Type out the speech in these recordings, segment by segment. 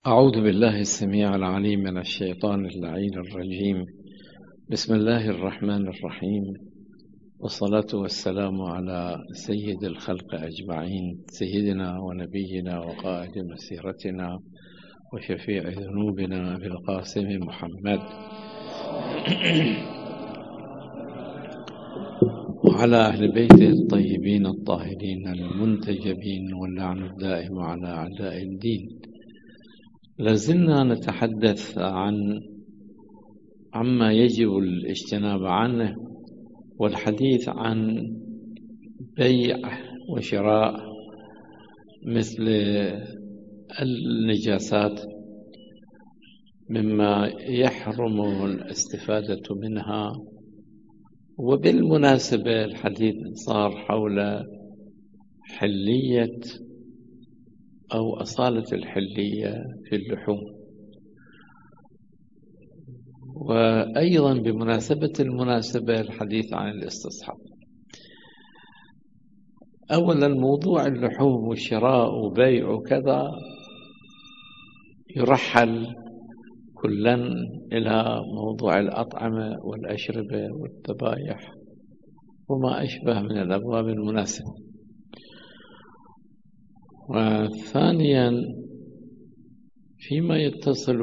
أعوذ بالله السميع العليم من الشيطان اللعين الرجيم. بسم الله الرحمن الرحيم، والصلاة والسلام على سيد الخلق أجمعين، سيدنا ونبينا وقائد مسيرتنا وشفيع ذنوبنا أبي القاسم محمد وعلى أهل بيته الطيبين الطاهرين المنتجبين، واللعن الدائم على أعداء الدين. لازلنا نتحدث عما يجب الاجتناب عنه، والحديث عن بيع وشراء مثل النجاسات مما يحرم الاستفادة منها. وبالمناسبة الحديث صار حول حلية أو أصالة الحلية في اللحوم، وأيضا بمناسبة المناسبة الحديث عن الاستصحاب. أولا، موضوع اللحوم والشراء وبيع وكذا يرحل كلا إلى موضوع الأطعمة والأشربة والذبائح وما أشبه من الأبواب المناسبة. وثانيا، فيما يتصل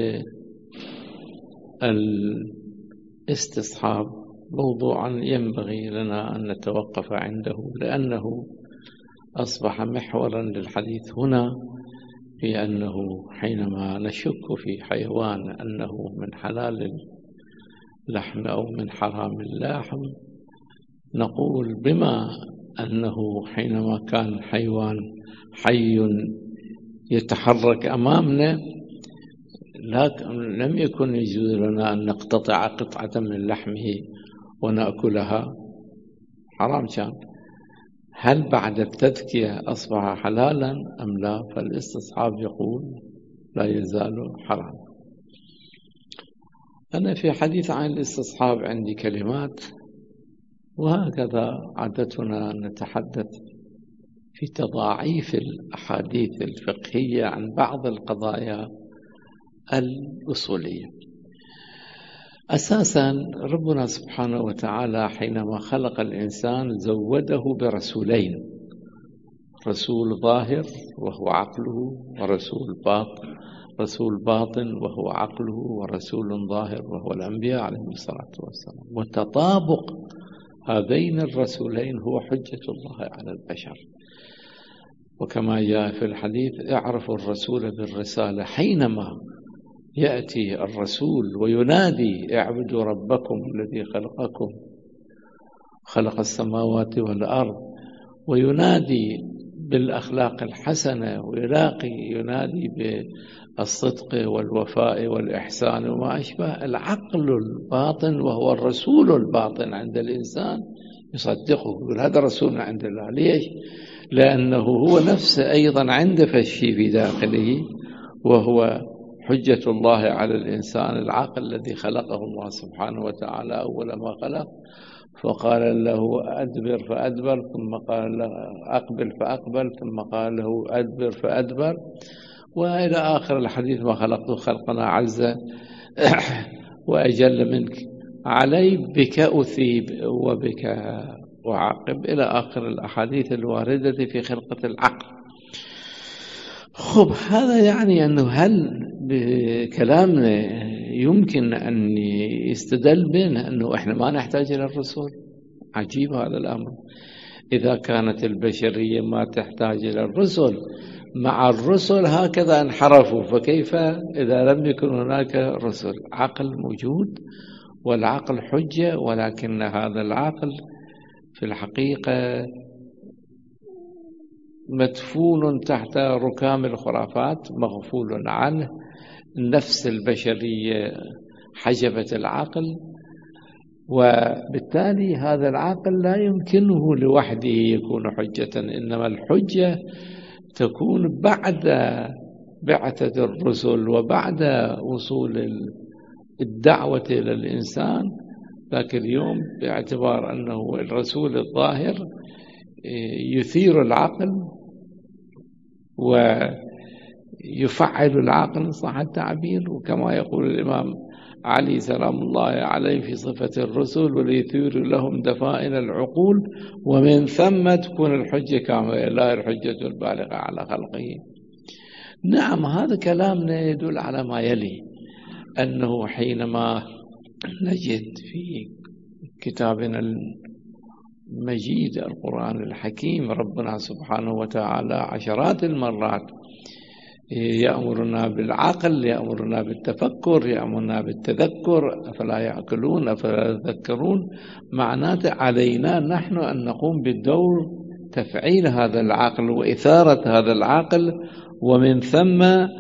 بالاستصحاب موضوعا ينبغي لنا أن نتوقف عنده، لأنه أصبح محورا للحديث هنا، بأنه حينما نشك في حيوان أنه من حلال اللحم أو من حرام اللحم، نقول بما أنه حينما كان حيوان حي يتحرك أمامنا لم يكن يجوز لنا أن نقتطع قطعة من لحمه ونأكلها، حرام كان. هل بعد التذكية أصبح حلالا أم لا؟ فالاستصحاب يقول لا يزال حرام. أنا في حديث عن الاستصحاب عندي كلمات، وهكذا عادتنا نتحدث في تضاعيف الأحاديث الفقهية عن بعض القضايا الأصولية. أساسا ربنا سبحانه وتعالى حينما خلق الإنسان زوده برسولين، رسول ظاهر وهو عقله، رسول باطن وهو عقله، ورسول ظاهر وهو الأنبياء عليهم الصلاة والسلام. وتطابق هذين الرسولين هو حجة الله على البشر. وكما جاء في الحديث: اعرفوا الرسول بالرسالة. حينما يأتي الرسول وينادي: اعبدوا ربكم الذي خلقكم، خلق السماوات والأرض، وينادي بالأخلاق الحسنة، ينادي بالصدق والوفاء والإحسان وما أشبه، العقل الباطن وهو الرسول الباطن عند الإنسان يصدقه، يقول هذا رسولنا عند الله. ليش؟ لأنه هو نفسه أيضا عنده فشي في داخله، وهو حجة الله على الإنسان. العقل الذي خلقه الله سبحانه وتعالى أول ما خلق، فقال له أدبر فأدبر، ثم قال له أقبل فأقبل، ثم قال له أدبر فأدبر، وإلى آخر الحديث: ما خلقته خلقنا عز وأجل منك، علي بك أثيب وبك أعاقب، إلى آخر الأحاديث الواردة في خلقة العقل. خب، هذا يعني أنه هل بكلامنا يمكن أن يستدل بنا أنه إحنا ما نحتاج إلى الرسول؟ عجيب هذا الأمر. إذا كانت البشرية ما تحتاج إلى الرسل، مع الرسل هكذا انحرفوا، فكيف إذا لم يكن هناك رسل؟ عقل موجود، والعقل حجة، ولكن هذا العقل في الحقيقة مدفون تحت ركام الخرافات، مغفول عنه. النفس البشرية حجبت العقل، وبالتالي هذا العقل لا يمكنه لوحده يكون حجة، إنما الحجة تكون بعد بعثة الرسل وبعد وصول الدعوة إلى الإنسان. لكن اليوم باعتبار أنه الرسول الظاهر يثير العقل يفعل العقل إن صح التعبير، وكما يقول الإمام علي سلام الله عليه في صفة الرسل وليثير لهم دفائن العقول ومن ثم تكون الحجة كاملة لا الحجة البالغة على خلقه. نعم، هذا كلامنا يدل على ما يلي، أنه حينما نجد في كتابنا المجيد القرآن الحكيم ربنا سبحانه وتعالى عشرات المرات يأمرنا بالعقل، يأمرنا بالتفكر، يأمرنا بالتذكر، أفلا يعقلون أفلا يتذكرون، معناته علينا نحن أن نقوم بالدور تفعيل هذا العقل وإثارة هذا العقل، ومن ثم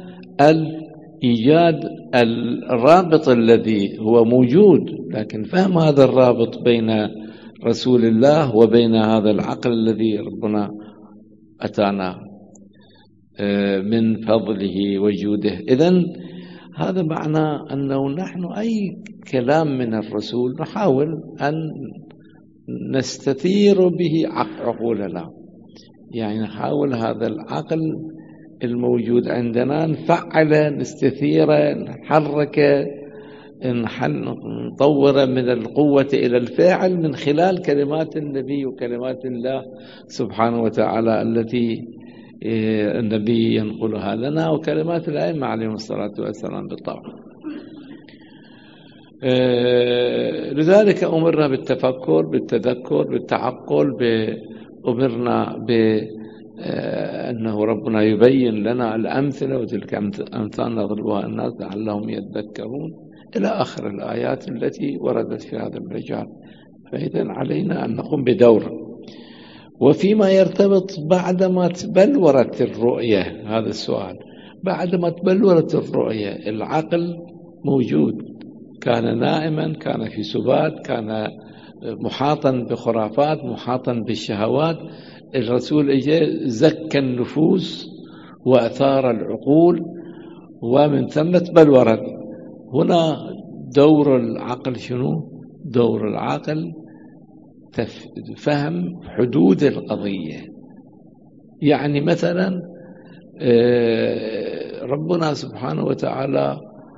إيجاد الرابط الذي هو موجود، لكن فهم هذا الرابط بين رسول الله وبين هذا العقل الذي ربنا أتانا من فضله وجوده. إذن هذا معنى أنه نحن أي كلام من الرسول نحاول أن نستثير به عقولنا، يعني نحاول هذا العقل الموجود عندنا نفعله، نستثيره، نحركه، نطوره من القوة إلى الفعل من خلال كلمات النبي وكلمات الله سبحانه وتعالى التي النبي ينقلها لنا، وكلمات الأئمة عليهم الصلاة والسلام بالطبع. لذلك أمرنا بالتفكر، بالتذكر، بالتعقل، أمرنا أنه ربنا يبين لنا الأمثلة، وتلك أمثال نضربها الناس لعلهم يتذكرون إلى آخر الآيات التي وردت في هذا المجال. فإذن علينا أن نقوم بدور. وفيما يرتبط بعدما تبلورت الرؤية، هذا السؤال، بعدما تبلورت الرؤية العقل موجود، كان نائما، كان في سبات، كان محاطا بخرافات، محاطا بالشهوات، الرسول اجى زكى النفوس وأثار العقول، ومن ثم تبلورت. هنا دور العقل شنو؟ دور العقل فهم حدود القضية. يعني مثلا ربنا سبحانه وتعالى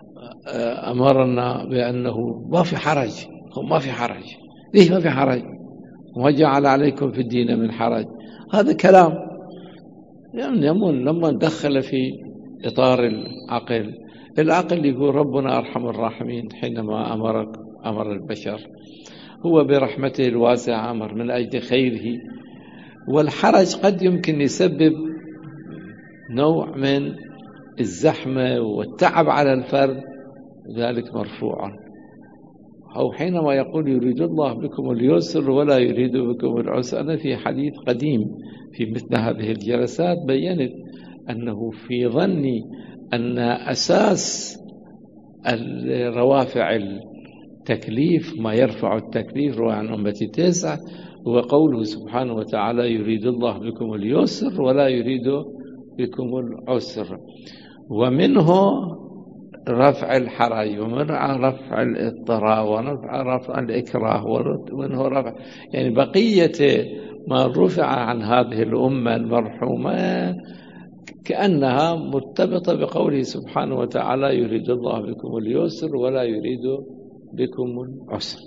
أمرنا بأنه ما في حرج، ما في حرج. ليش ما في حرج؟ وما جعل عليكم في الدين من حرج. هذا كلام يعني لما ندخل في إطار العقل يقول ربنا أرحم الراحمين حينما أمر البشر، هو برحمته الواسعة أمر من أجل خيره، والحرج قد يمكن يسبب نوع من الزحمة والتعب على الفرد، ذلك مرفوع. أو حينما يقول يريد الله بكم اليسر ولا يريد بكم العسر. أنا في حديث قديم في مثل هذه الجلسات بيّنت أنه في ظني أن أساس الروافع التكليف ما يرفع التكليف روى عن أمتي 9 هو قوله سبحانه وتعالى يريد الله بكم اليسر ولا يريد بكم العسر، ومنه رفع الحرج، ومنه رفع الاضطرار، ورفع الإكراه، ومنه رفع يعني بقية ما رفع عن هذه الأمة المرحومة كأنها مرتبطة بقوله سبحانه وتعالى يريد الله بكم اليسر ولا يريد بكم العسر.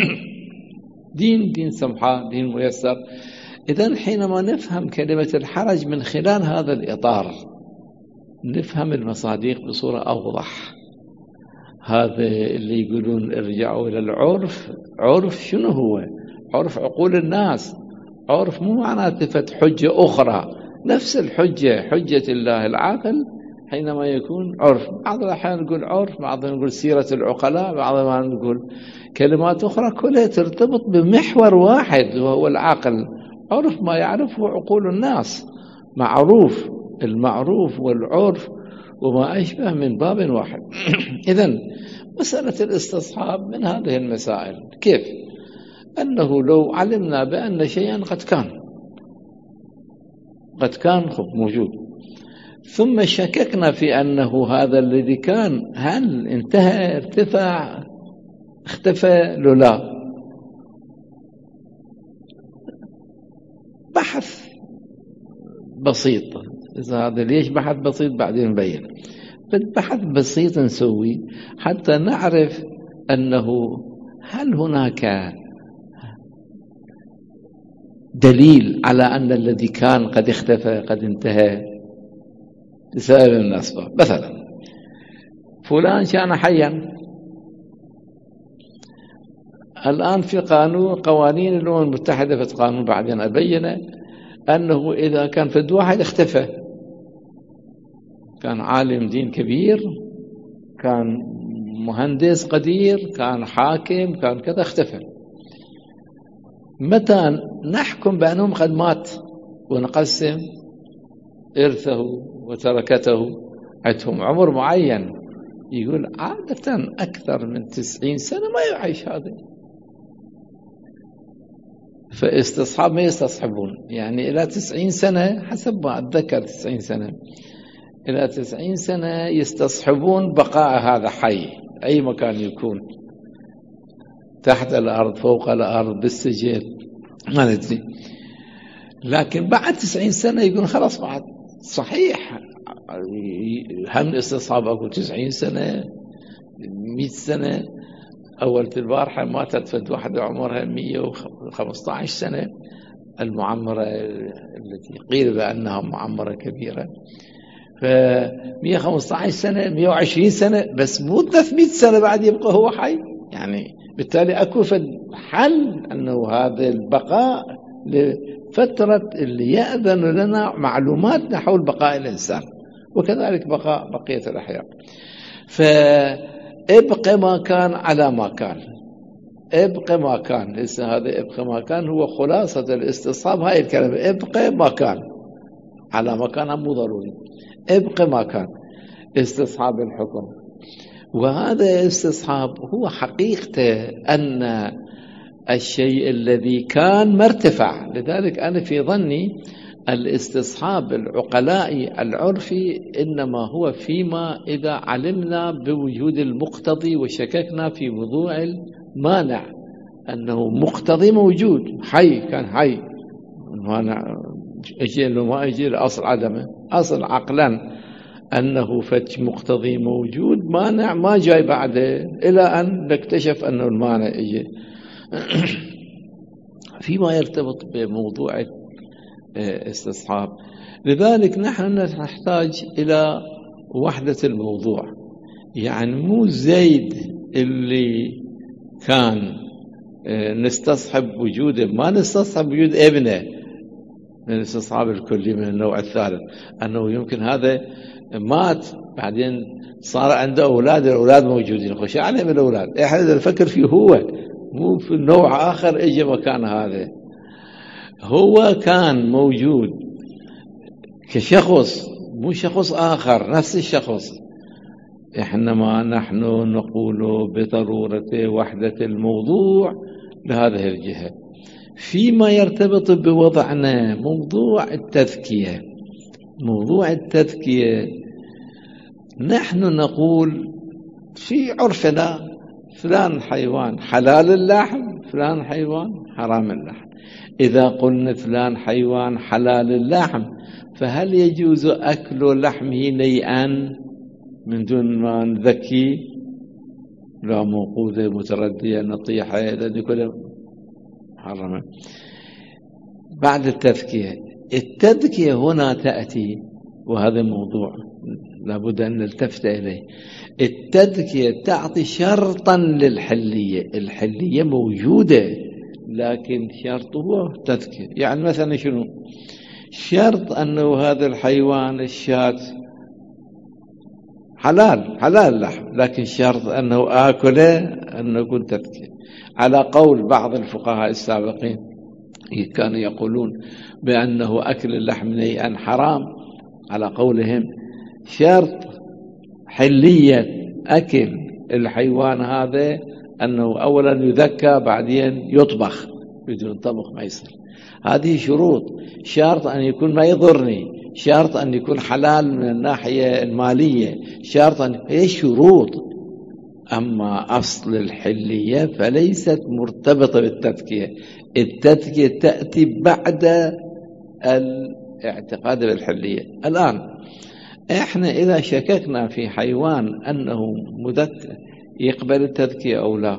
دين سمحة، دين ميسر. إذن حينما نفهم كلمة الحرج من خلال هذا الإطار نفهم المصادق بصورة أوضح. هذا اللي يقولون ارجعوا إلى العرف، عرف شنو هو؟ عرف عقول الناس. عرف مو معناته حجة أخرى، نفس الحجة، حجة الله العاقل حينما يكون عرف. بعض الأحيان نقول عرف، بعضنا نقول سيرة العقلاء، بعضنا نقول كلمات أخرى كلها ترتبط بمحور واحد وهو العقل. عرف ما يعرفه عقول الناس، معروف، المعروف والعرف وما أشبه من باب واحد. إذن مسألة الاستصحاب من هذه المسائل. كيف؟ أنه لو علمنا بأن شيئا قد كان موجود، ثم شككنا في أنه هذا الذي كان هل انتهى، ارتفع، اختفى لا، بحث بسيط هذا ليش بحث بسيط بعدين نبين. بحث بسيط نسوي حتى نعرف أنه هل هناك دليل على أن الذي كان قد اختفى قد انتهى لسبب من الأسباب. مثلا فلان كان حيا، الآن في قوانين الأمم المتحدة في قانون بعدين أبين أنه إذا كان فد واحد اختفى، كان عالم دين كبير، كان مهندس قدير، كان حاكم، كان كذا، اختفى، متى نحكم بأنهم قد مات ونقسم إرثه وتركته؟ عندهم عمر معين، يقول عادة أكثر من 90 سنة ما يعيش هذا، فاستصحاب ما يستصحبون، يعني إلى 90 سنة حسب ما أتذكر 90 سنة، إلى 90 سنة يستصحبون بقاء هذا حي أي مكان يكون، تحت الأرض، فوق الأرض، بالسجل، ما ندري. لكن بعد 90 سنة يقول خلاص بعد صحيح هم استصحاب أكو 90 سنة 100 سنة. أول البارحة ماتت فد واحدة عمرها 115 سنة، المعمرة التي قيل بأنها معمرة كبيرة، ف 115 سنة 120 سنة، بس مو 300 سنة بعد يبقى هو حي. يعني بالتالي أكو حل أنه هذا البقاء لفترة اللي يأذن لنا معلومات حول بقاء الإنسان، وكذلك بقاء بقية الأحياء. فابق ما كان على ما كان، ابق ما كان، لسه هذا ابق ما كان هو خلاصة الاستصحاب. هاي الكلمة ابق ما كان على ما كان مو ضروري، ابق ما كان استصحاب الحكم. وهذا استصحاب هو حقيقته أن الشيء الذي كان مرتفع. لذلك أنا في ظني الاستصحاب العقلائي العرفي إنما هو فيما إذا علمنا بوجود المقتضي وشككنا في وضوع المانع، أنه مقتضي موجود، حي كان حي، المانع اجي له ما اجي الاصل عدمه، اصل عقلا انه فتش مقتضي موجود، مانع ما جاي بعده، الى ان نكتشف انه المانع اجي. فيما يرتبط بموضوع استصحاب. لذلك نحن نحتاج الى وحدة الموضوع، يعني مو زيد اللي كان نستصحب وجوده، ما نستصحب وجود ابنه من الاستصحاب الكلي من النوع الثالث، أنه يمكن هذا مات بعدين صار عنده أولاد، الأولاد موجودين، خش عليهم الأولاد، إحنا نفكر فيه هو، مو في نوع آخر إجا مكان هذا. هو كان موجود كشخص، مو شخص آخر، نفس الشخص. إحنا ما نحن نقول بضرورة وحدة الموضوع لهذه الجهة. فيما يرتبط بوضعنا موضوع التذكية، موضوع التذكية نحن نقول في عرفنا فلان حيوان حلال اللحم، فلان حيوان حرام اللحم. إذا قلنا فلان حيوان حلال اللحم، فهل يجوز أكل لحمه نيئا من دون ما نذكي؟ لا، موقوذة متردية نطيحة، هذا كله حرمه. بعد التذكية، التذكية هنا تأتي، وهذا موضوع لابد أن نلتفت إليه. التذكية تعطي شرطا للحلية، الحلية موجودة لكن شرطه تذكية. يعني مثلا شنو شرط؟ أنه هذا الحيوان الشاة حلال اللحم، لكن شرط أنه آكله أنه يكون تذكية. على قول بعض الفقهاء السابقين كانوا يقولون بأنه أكل اللحم نيئا حرام، على قولهم شرط حلية أكل الحيوان هذا أنه أولا يذكى بعدين يطبخ، بدون طبخ ما يصير. هذه شروط، شرط أن يكون ما يضرني، شرط أن يكون حلال من الناحية المالية، شرط أن هي شروط. أما أصل الحلية فليست مرتبطة بالتذكية، التذكية تأتي بعد اعتقاده بالحلية. الآن إحنا إذا شككنا في حيوان أنه يقبل التذكية أو لا،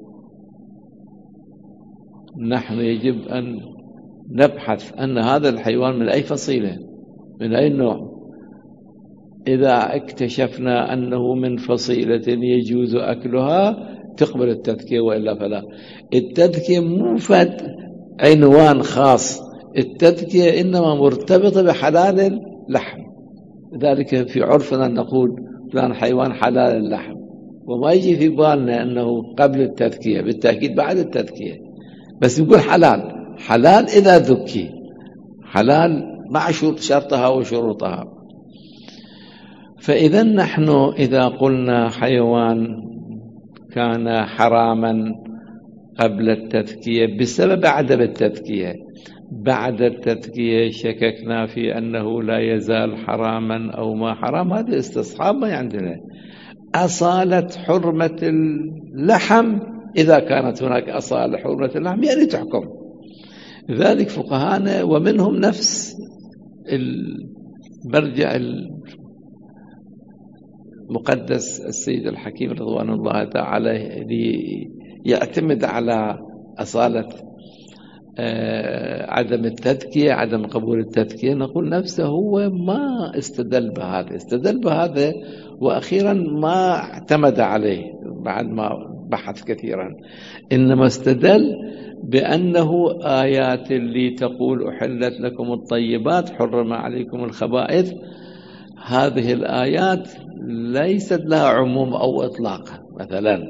نحن يجب أن نبحث أن هذا الحيوان من أي فصيلة، من أي نوع. إذا اكتشفنا أنه من فصيلة يجوز أكلها تقبل التذكية، وإلا فلا. التذكية مو فد عنوان خاص، التذكية إنما مرتبطة بحلال اللحم. لذلك في عرفنا نقول فلان حيوان حلال اللحم، وما يجي في بالنا أنه قبل التذكية، بالتأكيد بعد التذكية، بس نقول حلال. حلال إذا ذكي، حلال مع شرطها وشروطها. فإذا نحن إذا قلنا حيوان كان حراما قبل التذكية بسبب عدم التذكية، بعد التذكية شككنا في أنه لا يزال حراما أو ما حرام، هذا استصحاب ما عندنا. أصالة حرمة اللحم، إذا كانت هناك أصالة حرمة اللحم يعني تحكم. ذلك فقهانا ومنهم نفس المرجع المقدس السيد الحكيم رضوان الله تعالى عليه، يعتمد على أصالة عدم التذكية، عدم قبول التذكية. نقول نفسه هو ما استدل بهذا، استدل بهذا وأخيرا ما اعتمد عليه بعد ما بحث كثيرا، إنما استدل بأنه آيات اللي تقول أحلت لكم الطيبات حرم عليكم الخبائث، هذه الآيات ليست لها عموم أو إطلاق مثلا،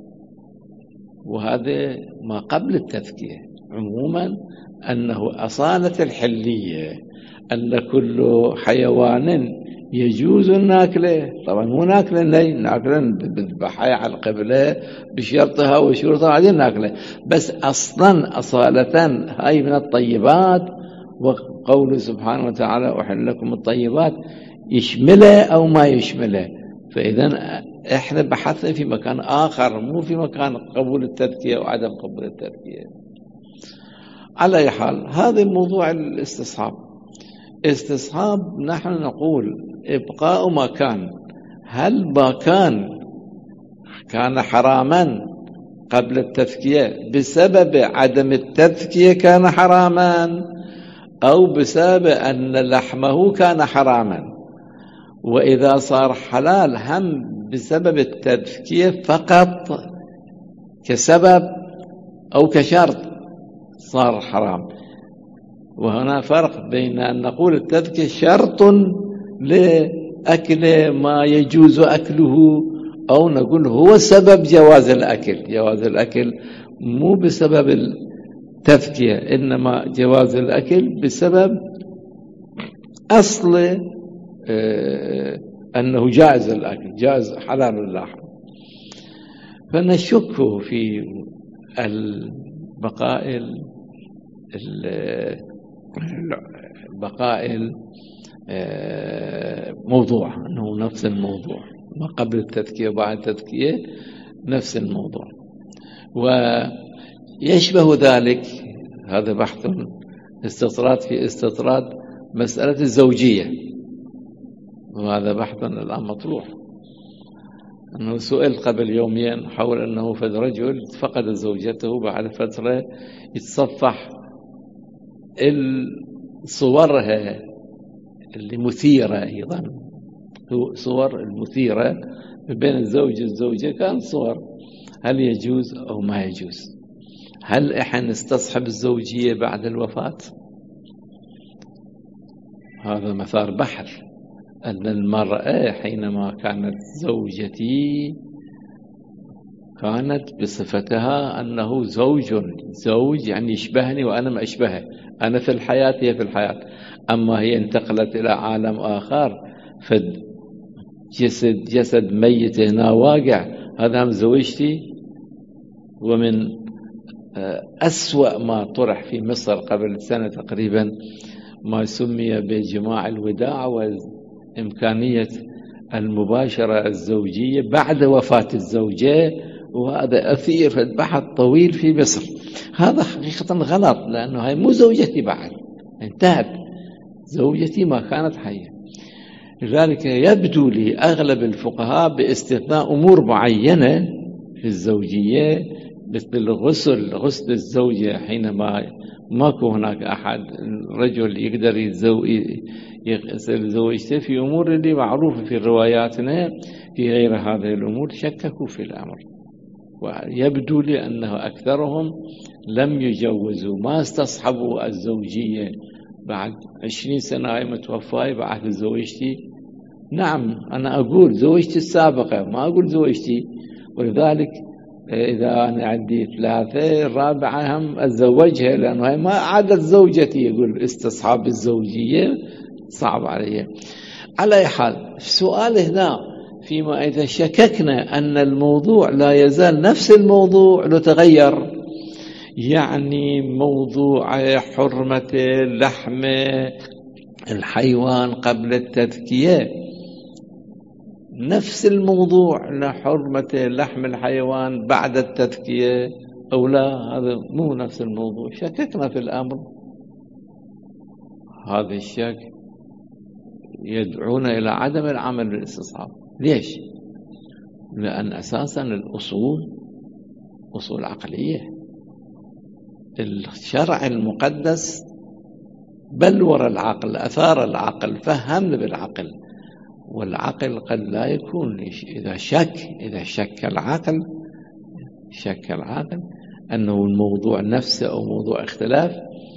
وهذا ما قبل التذكية. عموما أنه أصالة الحلية، أن كل حيوان يجوز ناكله، طبعا مو ناكله ناكله بذبحها على القبلة بشرطها وشروطها بعدين ناكله، بس أصلا أصالة هاي من الطيبات. وقوله سبحانه وتعالى أحل لكم الطيبات يشمله أو ما يشمله. فإذا إحنا بحثنا في مكان آخر، مو في مكان قبول التذكية وعدم قبول التذكية. على أي حال هذا موضوع الاستصحاب. استصحاب نحن نقول إبقاء ما كان. هل ما كان حراما قبل التذكية بسبب عدم التذكية كان حراما، أو بسبب أن لحمه كان حراما؟ وإذا صار حلال هم بسبب التذكية فقط كسبب أو كشرط صار حرام. وهنا فرق بين أن نقول التذكية شرط لأكل ما يجوز أكله، أو نقول هو سبب جواز الأكل. جواز الأكل مو بسبب التذكية، إنما جواز الأكل بسبب أصل أنه جائز الأكل، جائز حلال اللحم. فنشك في بقاء موضوع أنه نفس الموضوع، ما قبل التذكية وبعد التذكية نفس الموضوع. ويشبه ذلك، هذا بحث استطراد في استطراد مسألة الزوجية، وهذا بحث الآن مطروح. أنه سئل قبل يومين حول أنه فد رجل فقد زوجته بعد فترة، يتصفح صورها اللي مثيرة، أيضا صور المثيرة بين الزوج والزوجة كان صور، هل يجوز أو ما يجوز؟ هل إحنا نستصحب الزوجية بعد الوفاة؟ هذا مثار بحث. أن المرأة حينما كانت زوجتي كانت بصفتها أنه زوج يعني يشبهني وأنا ما أشبهه، أنا في الحياة هي في الحياة. أما هي انتقلت إلى عالم آخر، جسد ميت هنا واقع، هذا هم زوجتي. ومن أسوأ ما طرح في مصر قبل سنة تقريبا ما سمي بجماع الوداع وإمكانية المباشرة الزوجية بعد وفاة الزوجة، وهذا أثير بحث طويل في مصر. هذا حقيقة غلط، لأنه هاي مو زوجتي بعد، انتهت. زوجتي ما كانت حية. لذلك يبدو لي أغلب الفقهاء باستثناء أمور معينة في الزوجية مثل غسل الزوجة حينما ماكو هناك أحد رجل يقدر يغسل زوجته، في أمور اللي معروفة في رواياتنا في غير هذه الأمور شككوا في الأمر. ويبدو لي أنه أكثرهم لم يجوزوا، ما استصحبوا الزوجية بعد 20 سنة هاي متوفاي بعد زوجتي. نعم أنا أقول زوجتي السابقة، ما أقول زوجتي. ولذلك إذا أنا عندي 3 الرابعة هم أتزوجها، لأنه هي ما عادت زوجتي. يقول استصحاب الزوجية صعب علي. على أي حال السؤال هنا فيما إذا شككنا أن الموضوع لا يزال نفس الموضوع لو تغير، يعني موضوع حرمة لحم الحيوان قبل التذكية نفس الموضوع لحرمة لحم الحيوان بعد التذكية أو لا، هذا مو نفس الموضوع. شككنا في الأمر. هذا الشك يدعونا إلى عدم العمل بالاستصحاب. ليش؟ لأن أساسا الأصول أصول عقلية. الشرع المقدس بلور العقل، أثار العقل، فهمنا بالعقل. والعقل قد لا يكون إذا شك العقل أنه الموضوع نفسه أو موضوع اختلاف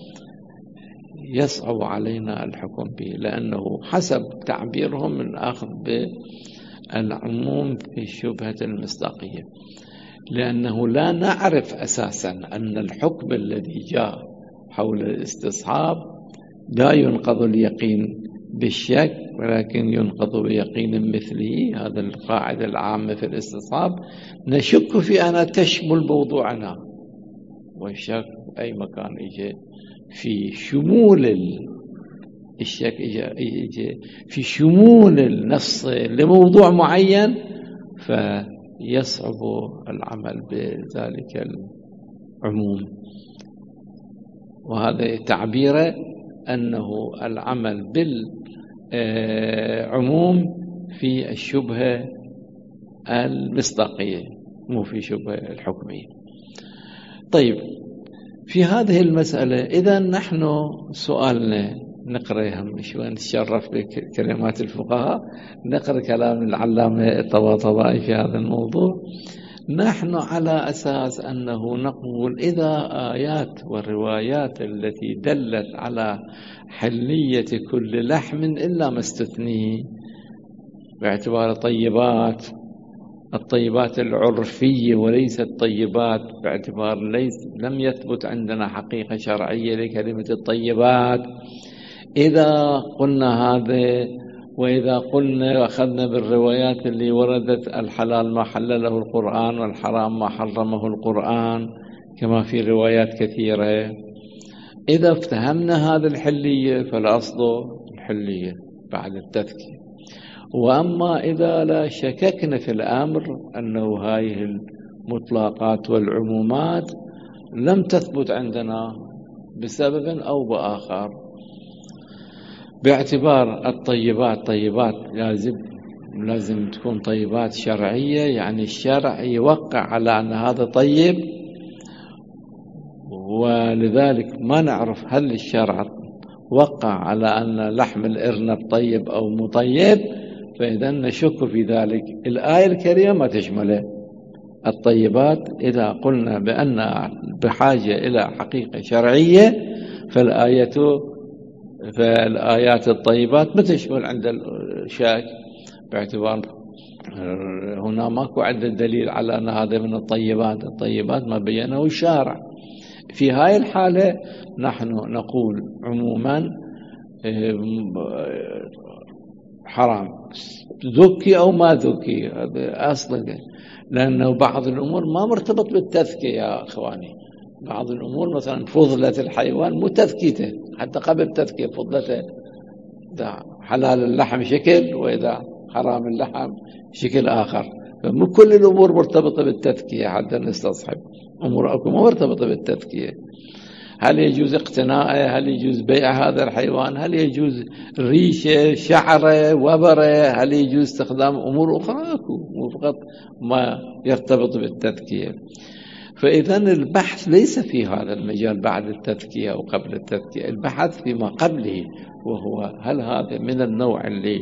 يصعب علينا الحكم به، لأنه حسب تعبيرهم من أخذ بالعموم في شبهة المصداقية، لأنه لا نعرف أساسا أن الحكم الذي جاء حول الاستصحاب لا ينقض اليقين بالشك، ولكن ينقض بيقين مثله. هذا القاعدة العامة في الاستصحاب. نشك في أنها تشمل موضوعنا، والشك أي مكان إجا في شمول الشك إجا في شمول النص لموضوع معين، فيصعب العمل بذلك العموم. وهذا تعبيره أنه العمل بالعموم في الشبهة المصداقية مو في شبهة الحكمية. طيب في هذه المسألة إذا نحن سؤالنا نقرأ هم شوي نتشرف بكلمات الفقهاء، نقرأ كلام العلامة الطباطبائي في هذا الموضوع. نحن على أساس أنه نقول إذا آيات والروايات التي دلت على حلية كل لحم إلا ما استثنيه باعتبار الطيبات العرفية وليس الطيبات، باعتبار لم يثبت عندنا حقيقة شرعية لكلمة الطيبات. إذا قلنا هذا، وإذا قلنا أخذنا بالروايات اللي وردت الحلال ما حلله القرآن والحرام ما حرمه القرآن كما في روايات كثيرة، إذا افتهمنا هذه الحلية فالأصل الحلية بعد التذكير. وأما إذا لا شككنا في الأمر أنه هذه المطلقات والعمومات لم تثبت عندنا بسبب أو بآخر، باعتبار الطيبات طيبات لازم تكون طيبات شرعية، يعني الشرع يوقع على أن هذا طيب، ولذلك ما نعرف هل الشرع وقع على أن لحم الأرنب طيب أو مطيب، فإذا نشك في ذلك. الآية الكريمة ما تشمله الطيبات. إذا قلنا بأن بحاجة إلى حقيقة شرعية فالآيات الطيبات ما تشمل عند الشاك، باعتبار هنا ماكو عندنا دليل على أن هذا من الطيبات ما بينه الشارع. في هاي الحالة نحن نقول عموما حرام ذكي أو ما ذكي، هذا أصلا، لأنه بعض الأمور ما مرتبط بالتذكية يا أخواني. بعض الأمور مثلا فضلة الحيوان مو تذكيته، حتى قبل التذكية فضلته، إذا حلال اللحم شكل وإذا حرام اللحم شكل آخر. فمو كل الأمور مرتبطة بالتذكية حتى نستصحب. أمور أكو ما مرتبطة بالتذكية. هل يجوز اقتناءه؟ هل يجوز بيع هذا الحيوان؟ هل يجوز ريشه، شعره، وبره؟ هل يجوز استخدام أمور أخرى؟ مو فقط ما يرتبط بالتذكية. فإذا البحث ليس في هذا المجال بعد التذكية أو قبل التذكية، البحث فيما قبله، وهو هل هذا من النوع اللي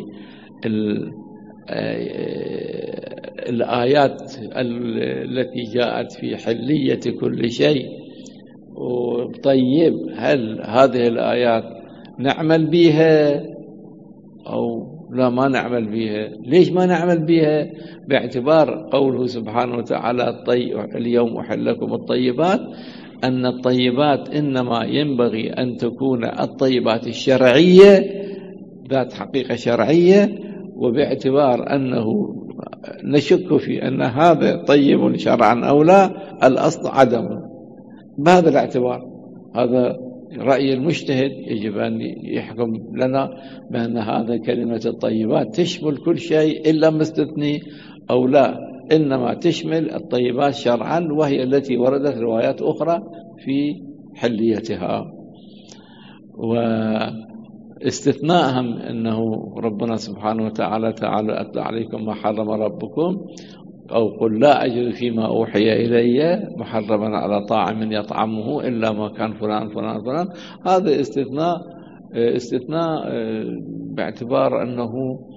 الآيات التي جاءت في حلية كل شيء طيب، هل هذه الآيات نعمل بها أو لا ما نعمل بها؟ ليش ما نعمل بها؟ باعتبار قوله سبحانه وتعالى اليوم أحل لكم الطيبات، أن الطيبات إنما ينبغي أن تكون الطيبات الشرعية ذات حقيقة شرعية، وباعتبار أنه نشك في أن هذا طيب شرعا أو لا، الأصل عدمه. بهذا الاعتبار هذا رأي المجتهد يجب أن يحكم لنا بأن هذا كلمة الطيبات تشمل كل شيء إلا مستثني أو لا، إنما تشمل الطيبات شرعا، وهي التي وردت روايات أخرى في حليتها. واستثناءهم أنه ربنا سبحانه وتعالى أتلى عليكم ما حرم ربكم، أو قل لا أجد فيما أوحي إلي محرما على طاعم يطعمه إلا ما كان فلان فلان فلان. هذا استثناء باعتبار أنه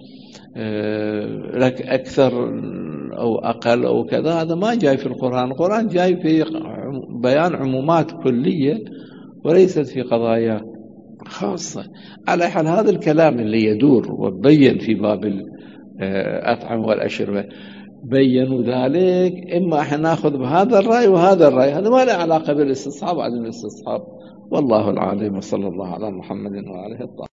لك أكثر أو أقل أو كذا، هذا ما جاي في القرآن. القرآن جاي في بيان عمومات كلية وليست في قضايا خاصة. على حال هذا الكلام اللي يدور وبين في باب الأطعمة والأشربة بيّنوا ذلك، إما احنا ناخذ بهذا الرأي وهذا الرأي، هذا ما له علاقة بالاستصحاب وعدم الاستصحاب. والله العالم، وصلى الله على محمد وعلى آله الطاهرين.